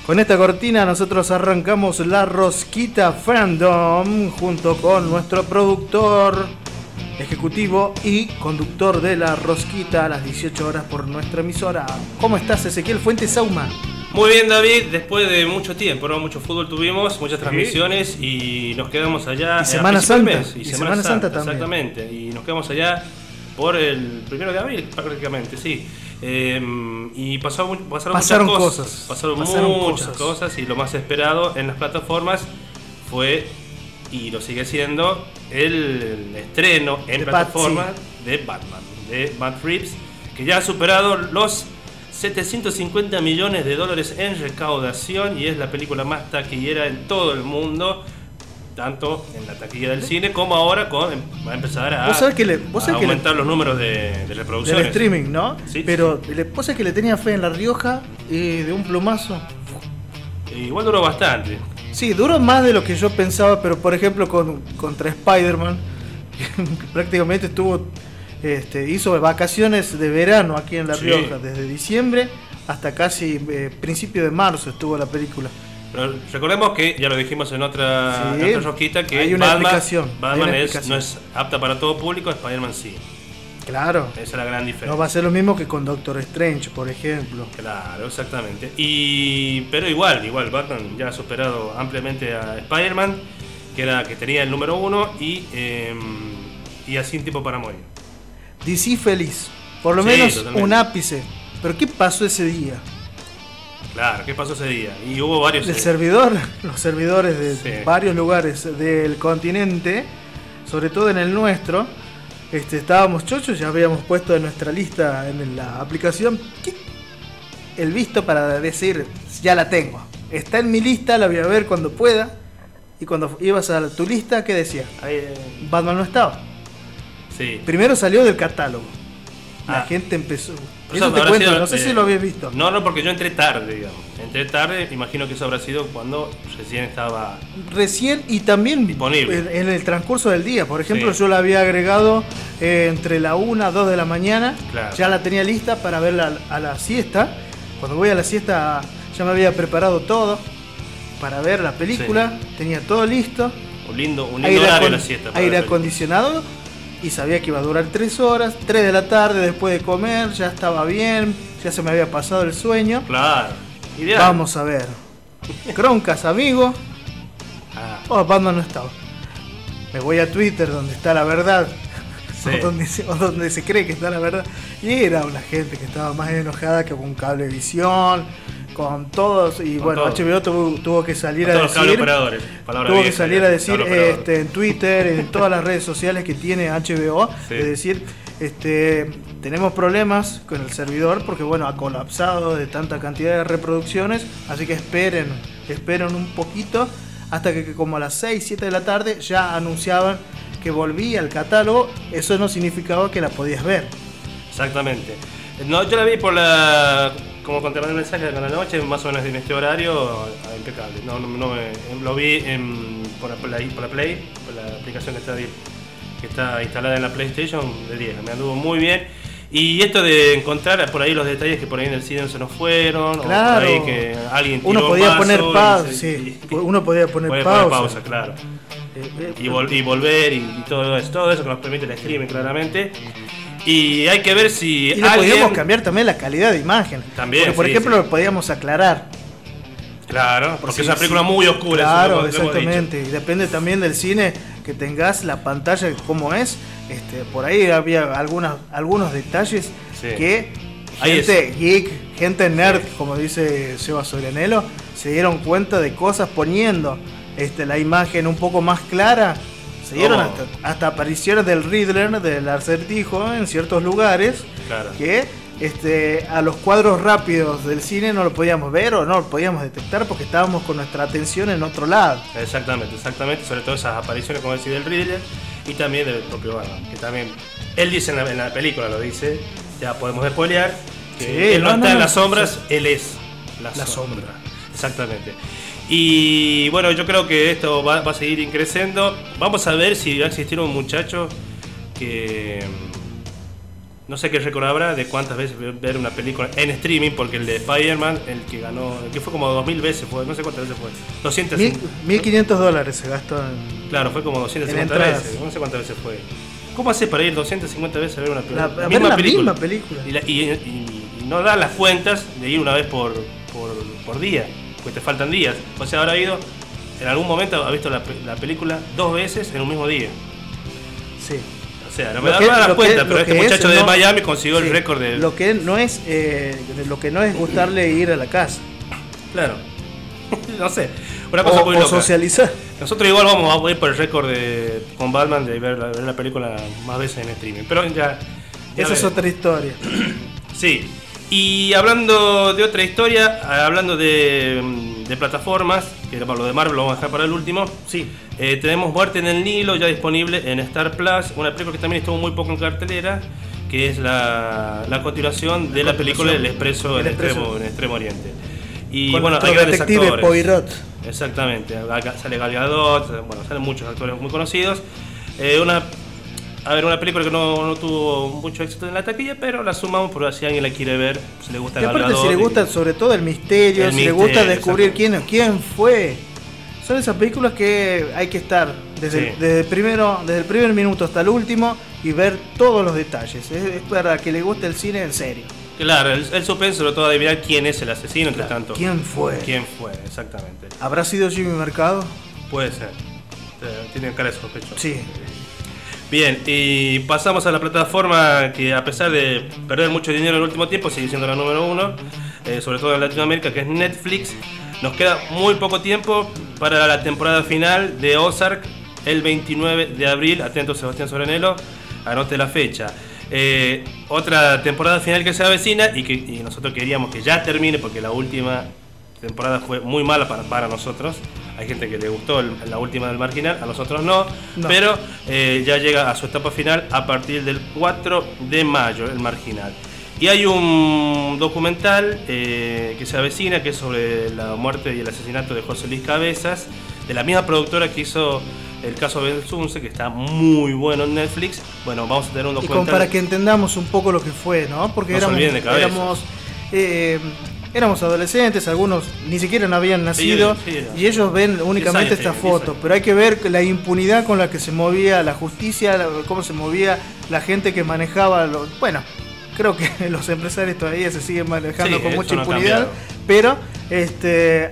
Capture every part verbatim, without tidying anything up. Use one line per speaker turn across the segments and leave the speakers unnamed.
Con esta cortina nosotros arrancamos la Rosquita Fandom junto con nuestro productor ejecutivo y conductor de la Rosquita a las dieciocho horas por nuestra emisora. ¿Cómo estás, Ezequiel Fuentes Sauma?
Muy bien, David, después de mucho tiempo, ¿no? Mucho fútbol tuvimos, muchas transmisiones y nos quedamos allá.
Y Semana Santa.
Mes, y,
y
Semana,
Semana Santa,
Santa
también.
Exactamente, y nos quedamos allá por el primero de abril, prácticamente, sí. Eh, y pasó, pasaron,
pasaron
muchas
cosas,
cosas, pasaron,
pasaron
muchas
cosas.
cosas y lo más esperado en las plataformas fue, y lo sigue siendo, el estreno en
de
plataformas
Bat,
sí. de Batman, de Matt Reeves, que ya ha superado los setecientos cincuenta millones de dólares en recaudación y es la película más taquillera en todo el mundo, tanto en la taquilla del cine como ahora con, va a empezar a,
¿Vos sabés que le, vos
a
sabés
aumentar
que le,
los números de, de reproducciones.
del streaming, ¿no?
Sí,
Pero
sí.
Le, vos sabés que le tenía fe en La Rioja y de un plumazo.
Igual duró bastante.
Sí, duró más de lo que yo pensaba, pero por ejemplo con, contra Spider-Man, que prácticamente estuvo, este, hizo vacaciones de verano aquí en La
Sí.
Rioja, desde diciembre hasta casi eh, principio de marzo estuvo la película.
Pero recordemos que, ya lo dijimos en otra,
Sí,
en otra rosquita, que
hay una
Batman,
explicación,
Batman
hay una
es,
explicación.
no es apta para todo público, Spider-Man sí.
Claro,
Esa es la gran diferencia.
no va a ser lo mismo que con Doctor Strange, por ejemplo.
Claro, exactamente. Y pero igual, igual Batman ya ha superado ampliamente a Spider-Man, que era que tenía el número uno y eh, y así un tipo para morir.
D C feliz, por lo
Sí,
menos
totalmente.
un ápice. Pero ¿qué pasó ese día?
Claro, ¿qué pasó ese día? Y hubo varios.
El
eh,
servidor, los servidores de
Sí.
varios lugares del continente, sobre todo en el nuestro, este, estábamos chochos, ya habíamos puesto en nuestra lista en la aplicación ¿qué? El visto para decir, ya la tengo, está en mi lista, la voy a ver cuando pueda. Y cuando ibas a tu lista, ¿qué decía?
ahí, eh,
Batman no estaba.
sí.
Primero salió del catálogo. La
Ah.
gente empezó.
Pero
Eso
eso
te
habrá
cuento,
sido,
no sé
eh,
si lo habías visto.
No, no, porque yo entré tarde, digamos. Entré tarde, imagino que eso habrá sido cuando recién estaba.
Recién y también
Disponible.
en, en el transcurso del día. Por ejemplo,
Sí.
yo la había agregado eh, entre la una, dos de la mañana.
Claro.
Ya la tenía lista para verla a la siesta. Cuando voy a la siesta ya me había preparado todo para ver la película. Tenía todo listo.
Un lindo, un lindo
Aire,
horario
acon-
la siesta. para
aire
ver películas.
acondicionado. Y sabía que iba a durar tres horas. tres de la tarde después de comer. Ya estaba bien. Ya se me había pasado el sueño.
Claro, ideal.
Vamos a ver. Croncas, amigo.
Ah,
Oh, Batman no estaba. Me voy a Twitter donde está la verdad.
sí.
O, donde se, o donde se cree que está la verdad. Y era una gente que estaba más enojada que con Cablevisión, con todos. Y
Con
bueno,
todo.
H B O tuvo, tuvo que salir
Con
a
todos los cable
decir.
operadores. Palabra
Tuvo que
vieja,
salir
ya,
a decir
cable operador.
este, en Twitter, en todas las redes sociales que tiene H B O,
Sí.
es decir, este, tenemos problemas con el servidor porque bueno, ha colapsado de tanta cantidad de reproducciones, así que esperen, esperen un poquito hasta que, que como a las seis, siete de la tarde ya anunciaban que volvía al catálogo. Eso no significaba que la podías ver.
Exactamente. No, yo la vi por la. Como conté en el mensaje de la noche, más o menos en este horario, impecable. No, no, no me- lo vi en, por, la Play, por la Play, por la aplicación que está, ahí, que está instalada en la PlayStation, de diez. Me anduvo muy bien. Y esto de encontrar por ahí los detalles que por ahí en el cine no se nos fueron,
Claro.
o por ahí que alguien tiró
Uno podía
un vaso
poner
y
pausa,
se-
sí,
y-
uno podía poner
puede
pausa.
pausa, claro.
Eh, eh,
Y, vol- y volver y, y todo eso, todo eso que nos permite el streaming claramente. Y hay que ver si
Y le
alguien...
podíamos cambiar también la calidad de imagen.
También,
Porque, por
sí,
ejemplo,
sí.
lo podíamos aclarar.
Claro, porque
si-
es una película
si-
muy oscura.
Claro,
eso es lo que hemos
exactamente. Y depende también del cine que tengas, la pantalla como es. Este, por ahí había algunas, algunos detalles
Sí.
que
Ahí
gente geek, gente nerd, como dice Seba Sorianelo, se dieron cuenta de cosas poniendo este, la imagen un poco más clara. Se dieron
Oh.
hasta, hasta apariciones del Riddler, del acertijo en ciertos lugares.
Claro.
Que este, a los cuadros rápidos del cine no lo podíamos ver o no lo podíamos detectar porque estábamos con nuestra atención en otro lado.
Exactamente, exactamente. Sobre todo esas apariciones, como decía, del Riddler y también del propio Batman. Que también, él dice en la, en la película, lo dice, ya podemos spoilear, que
Sí,
él no,
no,
está
no,
en
no,
las sombras,
sí.
él es la,
La
sombra.
sombra.
Exactamente. Y bueno, yo creo que esto va, va a seguir creciendo. Vamos a ver si va a existir un muchacho que no sé qué récord habrá de cuántas veces ver una película en streaming, porque el de Spider-Man, el que ganó, el que fue como dos mil veces, fue, no sé cuántas veces fue. doscientos
mil quinientos dólares se gastó en.
Claro, fue como doscientas cincuenta veces, no sé cuántas veces fue. ¿Cómo haces para ir doscientas cincuenta veces a ver una película?
La, la, misma, la película. misma película.
Y, la, y, y, y no dan las cuentas de ir una vez por, por, por día, porque te faltan días. O sea, habrá ido, en algún momento ha visto la, la película dos veces en un mismo día.
Sí.
O sea, no me da las cuentas, pero este muchacho de no, Miami consiguió sí, el récord de.
Lo que no es eh, lo que no es gustarle ir a la casa.
Claro. No sé. Una cosa
o,
muy
o
loca.
Socializar.
Nosotros igual vamos a ir por el récord de con Batman de ver, ver la película más veces en streaming. Pero ya. ya
Esa es otra historia.
Sí. Y hablando de otra historia, hablando de, de plataformas, que lo de Marvel lo vamos a dejar para el último.
Sí.
Eh, tenemos Muerte en el Nilo ya disponible en Star Plus, una película que también estuvo muy poco en cartelera, que es la, la continuación de la, la película El Expreso en Extremo, en Extremo Oriente. Y
con
bueno, hay grandes actores.
Poirot.
Exactamente, sale Gal Gadot, bueno, salen muchos actores muy conocidos. Eh, una, a ver, una película que no, no tuvo mucho éxito en la taquilla, pero la sumamos por si alguien la quiere ver, si le gusta Gal Gadot.
Y aparte si le gusta y, sobre todo el misterio, el si misterio, le gusta descubrir quién, quién fue. Son esas películas que hay que estar desde, sí. desde, el primero, desde el primer minuto hasta el último y ver todos los detalles. Es, es para que le guste el cine en serio.
Claro, el, el suspense sobre todo adivinar quién es el asesino, entre
claro.
tanto.
¿Quién fue?
¿Quién fue? Exactamente.
¿Habrá sido Jimmy Mercado?
Puede ser. Tiene cara de sospechoso.
Sí.
Bien, y pasamos a la plataforma que a pesar de perder mucho dinero en el último tiempo sigue siendo la número uno, eh, sobre todo en Latinoamérica, que es Netflix. Nos queda muy poco tiempo para la temporada final de Ozark, el veintinueve de abril. Atento, Sebastián Soranelo, anote la fecha. Eh, otra temporada final que se avecina y que y nosotros queríamos que ya termine porque la última temporada fue muy mala para, para nosotros. Hay gente que le gustó el, la última del Marginal, a nosotros no, no. pero eh, ya llega a su etapa final a partir del cuatro de mayo, el Marginal. Y hay un documental eh, que se avecina, que es sobre la muerte y el asesinato de José Luis Cabezas, de la misma productora que hizo el caso Belsunce, que está muy bueno en Netflix. Bueno, vamos a tener un documental.
Y como para que entendamos un poco lo que fue, ¿no? Porque
no
éramos, éramos, eh, éramos adolescentes, algunos ni siquiera no habían nacido, sí, sí, sí, y ellos ven únicamente esta foto. Pero hay que ver la impunidad con la que se movía la justicia, cómo se movía la gente que manejaba los... Bueno, creo que los empresarios todavía se siguen manejando sí, con mucha no impunidad, pero este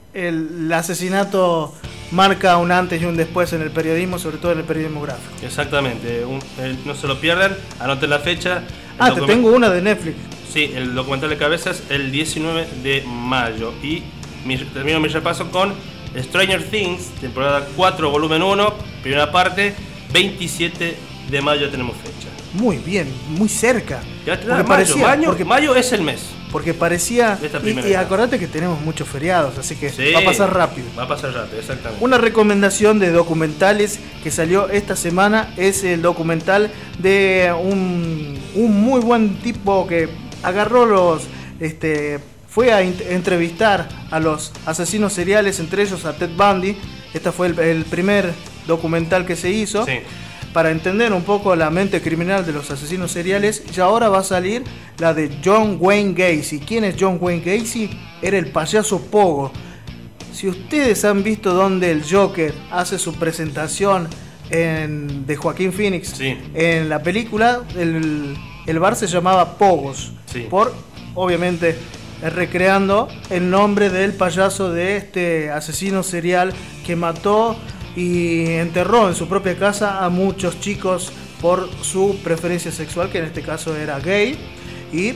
el asesinato marca un antes y un después en el periodismo, sobre todo en el periodismo gráfico.
Exactamente, un, el, no se lo pierdan, anoten la fecha.
Ah, te tengo una de Netflix.
Sí, el documental de Cabezas el diecinueve de mayo. Y mi, termino mi repaso con Stranger Things, temporada cuatro, volumen uno, primera parte, veintisiete de mayo tenemos fecha.
Muy bien, muy cerca.
Ya te da mayo, parecía, mayo,
porque,
mayo es el mes.
Porque parecía... Y, y acordate que tenemos muchos feriados, así que sí, va a pasar rápido.
Va a pasar rápido, exactamente.
Una recomendación de documentales que salió esta semana es el documental de un, un muy buen tipo que agarró los... este fue a entrevistar a los asesinos seriales, entre ellos a Ted Bundy. Este fue el, el primer documental que se hizo. Sí. Para entender un poco la mente criminal de los asesinos seriales. Y ahora va a salir la de John Wayne Gacy. ¿Quién es John Wayne Gacy? Era el payaso Pogo. Si ustedes han visto donde el Joker hace su presentación en, de Joaquín Phoenix, sí, en la película, el, el bar se llamaba Pogos, sí, por, obviamente, recreando el nombre del payaso de este asesino serial que mató y enterró en su propia casa a muchos chicos por su preferencia sexual, que en este caso era gay, y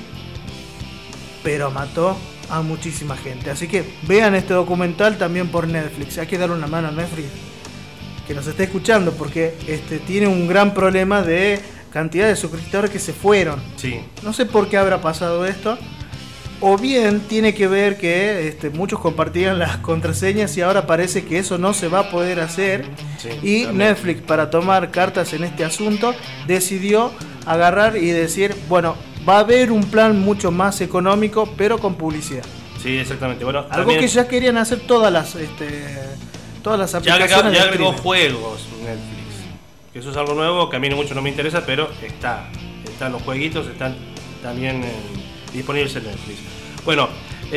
pero mató a muchísima gente. Así que vean este documental también por Netflix. Hay que darle una mano a Netflix que nos esté escuchando, porque este tiene un gran problema de cantidad de suscriptores que se fueron.
Sí. No
sé por qué habrá pasado esto. O bien tiene que ver que este, muchos compartían las contraseñas y ahora parece que eso no se va a poder hacer. Sí, y también Netflix, para tomar cartas en este asunto, decidió agarrar y decir, bueno, va a haber un plan mucho más económico, pero con publicidad.
Sí, exactamente. Bueno,
algo también que ya querían hacer todas las, este, todas las aplicaciones.
Ya agregó, ya agregó juegos Netflix. Que eso es algo nuevo que a mí mucho no me interesa, pero está. están los jueguitos, están también eh, disponibles en Netflix. Bueno,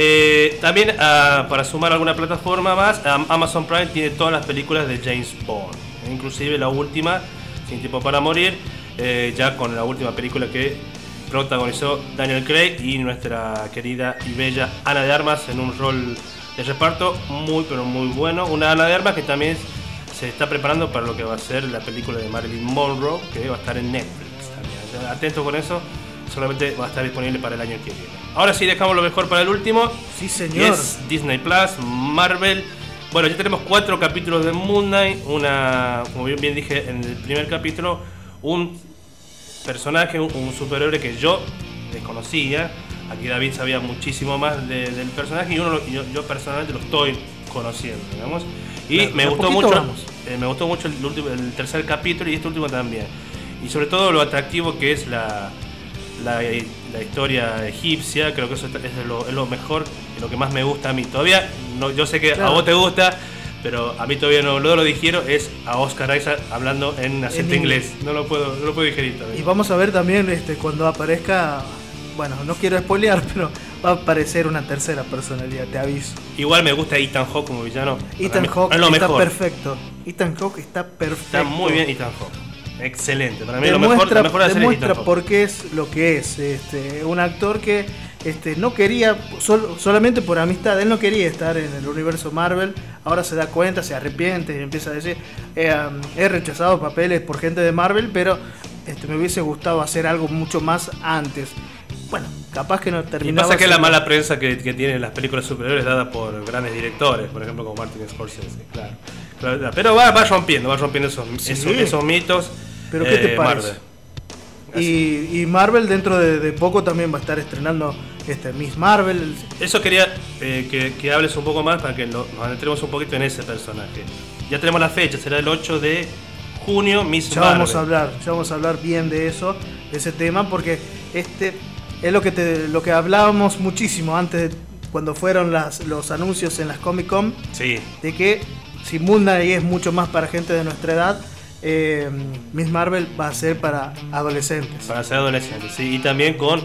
eh, también uh, para sumar alguna plataforma más, um, Amazon Prime tiene todas las películas de James Bond, eh, inclusive la última, Sin Tiempo para Morir, eh, ya con la última película que protagonizó Daniel Craig y nuestra querida y bella Ana de Armas en un rol de reparto muy pero muy bueno. Una Ana de Armas que también se está preparando para lo que va a ser la película de Marilyn Monroe, que va a estar en Netflix también. Atentos con eso, solamente va a estar disponible para el año que viene. Ahora sí, dejamos lo mejor para el último.
Sí, señor.
Es Disney Plus, Marvel. Bueno, ya tenemos cuatro capítulos de Moon Knight. Una, como bien, bien dije en el primer capítulo, un personaje, un, un superhéroe que yo desconocía. Aquí David sabía muchísimo más de, del personaje y uno, yo, yo personalmente lo estoy conociendo, digamos. Y
claro,
me gustó mucho,
vamos.
eh, me gustó mucho el, último, el tercer capítulo y este último también. Y sobre todo lo atractivo que es la, la, la historia egipcia. Creo que eso es lo, es lo mejor y lo que más me gusta a mí. Todavía, no, yo sé que claro, a vos te gusta, pero a mí todavía no, no lo digiero. Es a Oscar Isaac hablando en acento en inglés. inglés. No lo puedo, no lo puedo digerir todavía.
Y vamos a ver también este, cuando aparezca. Bueno, no quiero spoilear, pero va a aparecer una tercera personalidad, te aviso.
Igual me gusta Ethan Hawke como villano.
Ethan Hawke está mejor. perfecto. Ethan Hawke está perfecto.
Está muy bien Ethan Hawke. Excelente. Para mí
demuestra,
lo mejor, lo mejor de la serie
demuestra por qué es lo que es. Este, un actor que este, no quería, sol, solamente por amistad, él no quería estar en el universo Marvel. Ahora se da cuenta, se arrepiente y empieza a decir, eh, um, he rechazado papeles por gente de Marvel, pero este, me hubiese gustado hacer algo mucho más antes. Bueno, capaz que no terminaba.
Y pasa que es la mala prensa que, que tienen las películas superiores dadas por grandes directores, por ejemplo como Martin Scorsese, claro. claro pero va, va rompiendo, va rompiendo esos, sí, esos, esos mitos.
¿Pero qué te eh, parece? Marvel. Y, y Marvel dentro de, de poco también va a estar estrenando este Miss Marvel.
Eso quería eh, que, que hables un poco más para que lo, nos adentremos un poquito en ese personaje. Ya tenemos la fecha, será el ocho de junio, Miss
ya
Marvel.
Vamos a hablar, ya vamos a hablar bien de eso, de ese tema, porque este es lo que te, lo que hablábamos muchísimo antes de, cuando fueron las, los anuncios en las Comic Con,
sí,
de que si Moon Knight es mucho más para gente de nuestra edad, eh, Miss Marvel va a ser para adolescentes.
Para ser adolescentes, sí, y también con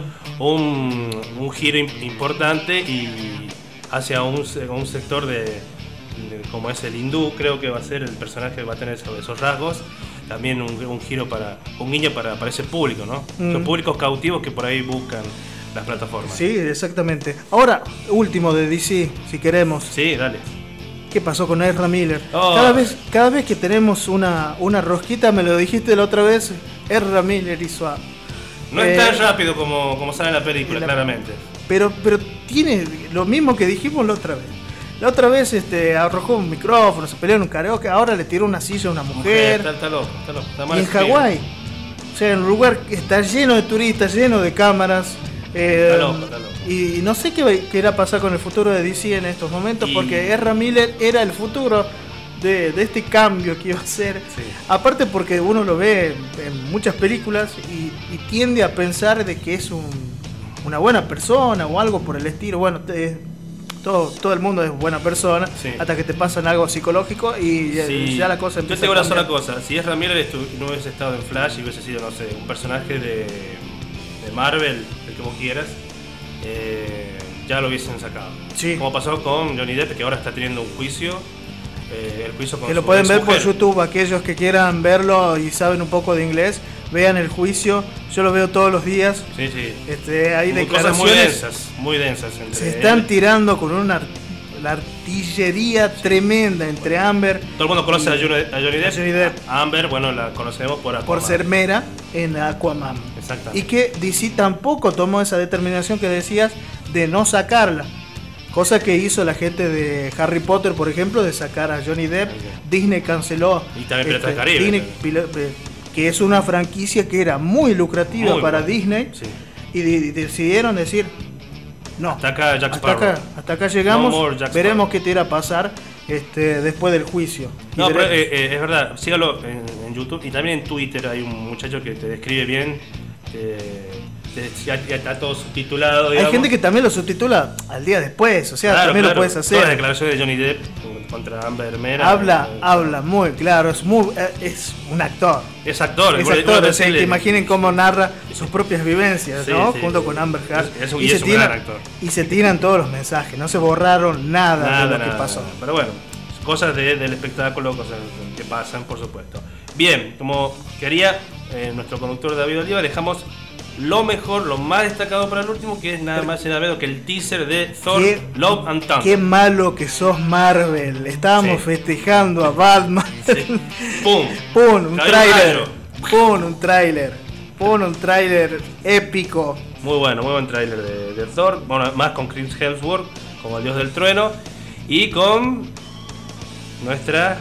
un, un giro importante y hacia un, un sector de, de como es el hindú, creo que va a ser el personaje que va a tener esos, esos rasgos. También un, un giro para un guiño para, para ese público, ¿no? Mm. Los públicos cautivos que por ahí buscan las plataformas.
Sí, exactamente. Ahora, último de D C, si queremos.
Sí, dale.
¿Qué pasó con Ezra Miller?
Oh.
Cada vez, cada vez que tenemos una, una rosquita, me lo dijiste la otra vez, Ezra Miller hizo a...
No eh, es tan rápido como, como sale en la película, en la, claramente.
Pero, pero tiene lo mismo que dijimos la otra vez. La otra vez este, arrojó un micrófono, se peleó en un karaoke, ahora le tiró una silla a una mujer.
Está, está loco, está loco. Está mal
y en Hawái, o sea, en un lugar que está lleno de turistas, lleno de cámaras. Eh,
está loco, está loco.
Y, y no sé qué, qué irá a pasar con el futuro de D C en estos momentos, y... porque Ezra Miller era el futuro de, de este cambio que iba a ser.
Sí.
Aparte porque uno lo ve en, en muchas películas y, y tiende a pensar de que es un, una buena persona o algo por el estilo. Bueno, te, Todo, todo el mundo es buena persona, sí, hasta que te pasan algo psicológico y
sí,
ya la cosa empieza.
Yo te digo una sola cosa, si Ezra Miller no hubiese estado en Flash y hubiese sido, no sé, un personaje de, de Marvel, el que vos quieras, eh, ya lo hubiesen sacado.
Sí.
Como pasó con Johnny Depp, que ahora está teniendo un juicio. Eh, el juicio con
que lo
su
pueden ver
mujer.
por YouTube, aquellos que quieran verlo y saben un poco de inglés, vean el juicio, yo lo veo todos los días.
Sí, sí.
Este, hay
muy
declaraciones
cosas muy densas, muy densas. Entre
se están
él.
tirando con una la artillería sí. tremenda entre Amber.
Todo el mundo conoce y, a, Johnny, a Johnny Depp.
Johnny Depp.
A Amber, bueno, la conocemos por Aquaman.
Por ser Mera en Aquaman.
Exactamente.
Y que D C tampoco tomó esa determinación que decías de no sacarla. Cosa que hizo la gente de Harry Potter, por ejemplo, de sacar a Johnny Depp. Okay. Disney canceló.
Y también Piratas del Caribe.
Disney, que es una franquicia que era muy lucrativa muy para bueno. Disney.
Sí.
Y, de, y decidieron decir, no.
Hasta acá, Jack
hasta acá, hasta acá llegamos. No veremos qué te irá a pasar este, después del juicio.
No, pero eh, eh, es verdad. Sígalo en, en YouTube y también en Twitter. Hay un muchacho que te describe bien. Eh, ya, ya está todo subtitulado.
Hay gente que también lo subtitula al día después, o sea,
claro,
también
claro,
lo puedes hacer.
Todas las declaraciones de Johnny Depp contra Amber Mera.
Habla,
eh,
habla muy claro, es muy, es un actor.
Es actor,
Es
bueno,
actor,
bueno,
o sea,
decirle-
que imaginen cómo narra sus propias vivencias,
Sí,
¿no?
sí,
Junto
sí.
con Amber Heard.
Es- es un-
y,
y
se
es un
tiran,
gran actor.
y se tiran todos los mensajes, no se borraron nada,
Nada,
de lo
nada,
que pasó.
nada. Pero bueno, cosas de- del espectáculo, cosas que pasan, por supuesto. Bien, como quería eh, nuestro conductor David Oliva, dejamos lo mejor, lo más destacado para el último, que es nada más y nada menos que el teaser de Thor
Qué-
Love and Thunder.
Qué malo que sos, Marvel. Estábamos
Sí.
festejando a Batman.
Sí. ¡Pum!
Pum, un
Cayó
tráiler.
rayo.
Pum, un tráiler. Pum, un tráiler épico.
Muy bueno, muy buen tráiler de, de Thor. Bueno, más con Chris Hemsworth como el dios del trueno y con nuestra,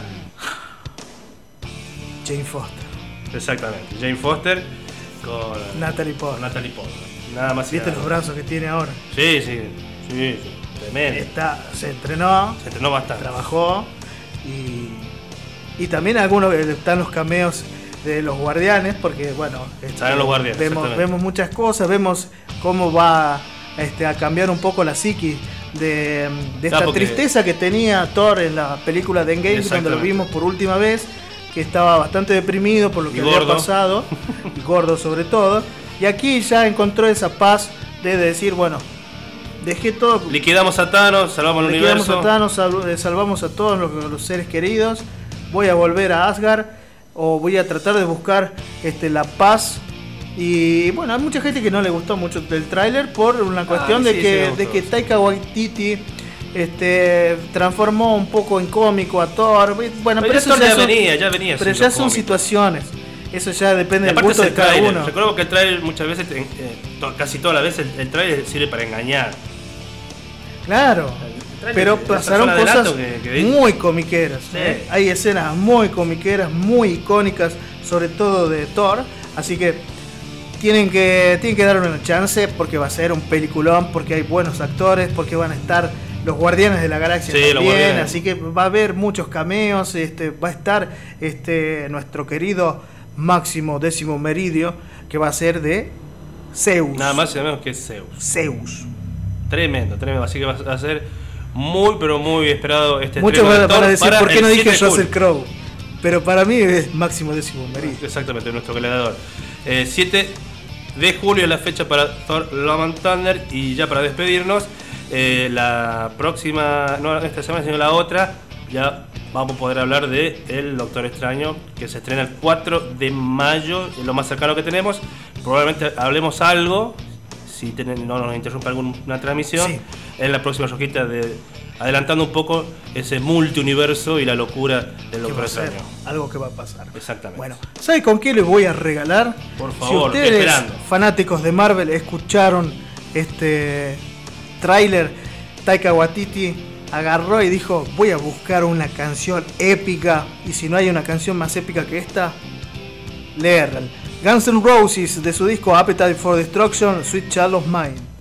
Jane Foster,
exactamente, Jane Foster con
Natalie
con
Portman.
Natalie Portman. Nada más y
¿Viste
nada
los brazos que tiene ahora?
Sí, sí, sí, sí, tremendo.
Está, se entrenó,
Se entrenó bastante.
trabajó y, y también algunos están los cameos de los guardianes, porque bueno, este,
Salen los guardianes,
vemos,
exactamente.
vemos muchas cosas, vemos cómo va este, a cambiar un poco la psiquis de, de esta
Claro, porque-
tristeza que tenía Thor en la película de Endgame, donde lo
Exactamente.
vimos por última vez, que estaba bastante deprimido por lo
Y
que había
gordo.
pasado, y gordo sobre todo, y aquí ya encontró esa paz de decir, bueno, dejé todo,
Liquidamos a Thanos, salvamos el
liquidamos
universo.
a Thanos, sal- eh, salvamos a todos los, los seres queridos, voy a volver a Asgard, o voy a tratar de buscar este, la paz. Y bueno, hay mucha gente que no le gustó mucho del tráiler por una cuestión
sí,
de
sí
que,
me gustó.
de que Taika Waititi este, transformó un poco en cómico a Thor. Bueno,
Pero
pero,
ya
eso
Thor
ya
ya
son,
venía, ya venía
pero
siendo
ya son
cómico.
situaciones. Eso ya depende
Y
del
aparte
gusto
es
de
el
cada
tráiler.
uno.
Recuerdo que el trailer muchas veces, eh, to- casi todas las veces, el, el trailer sirve para engañar.
Claro.
El tráiler
Pero
es- es
pasaron
un
cosas
adelanto que- que-
muy comiqueras.
Sí.
¿eh? Hay escenas muy comiqueras, muy icónicas, sobre todo de Thor. Así que tienen que tienen que darle una chance porque va a ser un peliculón, porque hay buenos actores, porque van a estar los Guardianes de la Galaxia
Sí, los
también.
Guardianes.
Así que va a haber muchos cameos. Este, va a estar este nuestro querido Máximo Décimo Meridio, que va a ser de Zeus.
Nada más y nada menos que Zeus.
Zeus.
Tremendo, tremendo. Así que va a ser muy, pero muy esperado este
Muchos
estreno de
van a
Thor
decir,
para
¿por qué
el
no dije
siete de
Russell
julio?
Crowe? Pero para mí es Máximo Décimo Meridio.
Exactamente, nuestro gladiador. Eh, siete de julio es la fecha para Thor Love and Thunder. Y ya para despedirnos, eh, la próxima, no esta semana, sino la otra, ya vamos a poder hablar de El Doctor Extraño, que se estrena el cuatro de mayo, es lo más cercano que tenemos. Probablemente hablemos algo, si ten- no nos interrumpe alguna transmisión,
Sí.
en la próxima rojita de adelantando un poco ese multiuniverso y la locura del
¿Qué
Doctor
va a ser?
Extraño.
Algo que va a pasar.
Exactamente.
Bueno, ¿sabe con qué les voy a regalar?
Por
Si
favor,
ustedes,
esperando.
fanáticos de Marvel, escucharon este tráiler, Taika Waititi agarró y dijo, voy a buscar una canción épica, y si no hay una canción más épica que esta, leerla. Guns N' Roses, de su disco Appetite for Destruction, Sweet Child of Mine.